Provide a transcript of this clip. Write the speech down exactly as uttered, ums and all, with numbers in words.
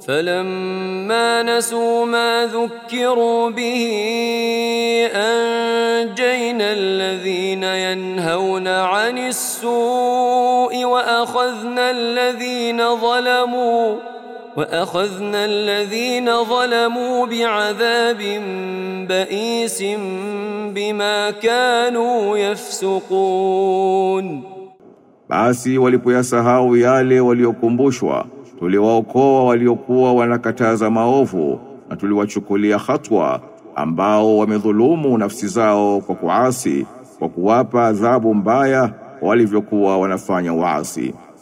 فلما نسوا ما ذكروا به أنجينا الذين ينهون عن السوء وأخذنا الذين ظلموا وأخذنا الذين ظلموا بعذاب بئيس بما كانوا يفسقون. Basi walipoyasahau yale waliokumbushwa, tuliwaokoa waliokuwa wanakataza maovu na tuliwachukulia hatua ambao wamedhulumu nafsi zao kwa kuasi, kwa kuwapa adhabu mbaya walivyokuwa wanafanya uasi.